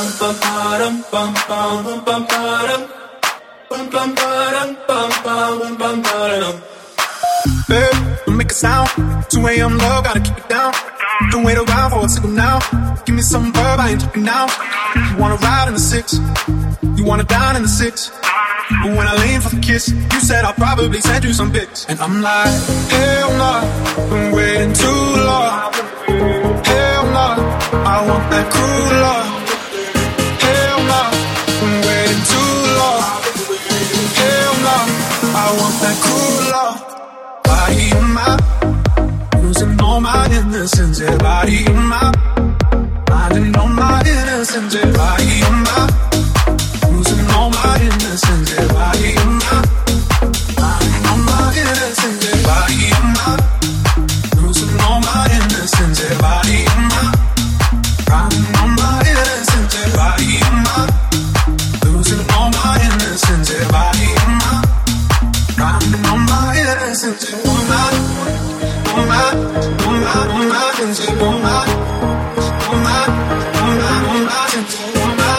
Babe, don't make a sound. 2 a.m. love, gotta keep it down. Don't wait around for a signal now. Give me some verb, I ain't talking now. You wanna ride in the six, you wanna dine in the six. But when I lean for the kiss, you said I'll probably send you some pics. And I'm like, hell no, been waiting too long. Hell no, I want that cruel love. Hell no, been waiting too long. Hell no, I want that cruel love. Body in my, losing all my innocence. Yeah, body in my, finding all my innocence. Yeah, body in my, losing all my innocence. Yeah, body in my, finding all my innocence. Yeah, body in my, losing all my innocence. Yeah, body in my, finding all my innocence. Yeah, body in my, losing all my innocence. Yeah, body in my, finding all my innocence. Yeah, oh my, oh my, oh my, oh my, oh my, oh my, oh my, oh my, oh my.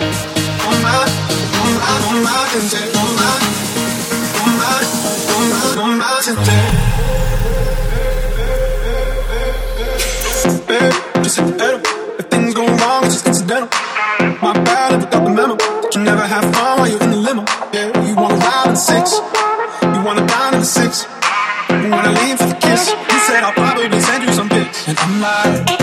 Babe, just hit the pedal. If things go wrong, it's just incidental. My bad, I forgot the memo. You never have fun while you're in the limo. Yeah, you wanna ride in the six, you wanna dine in the six. You wanna lean for the kiss. You said I'll probably send you some pics. And I'm like,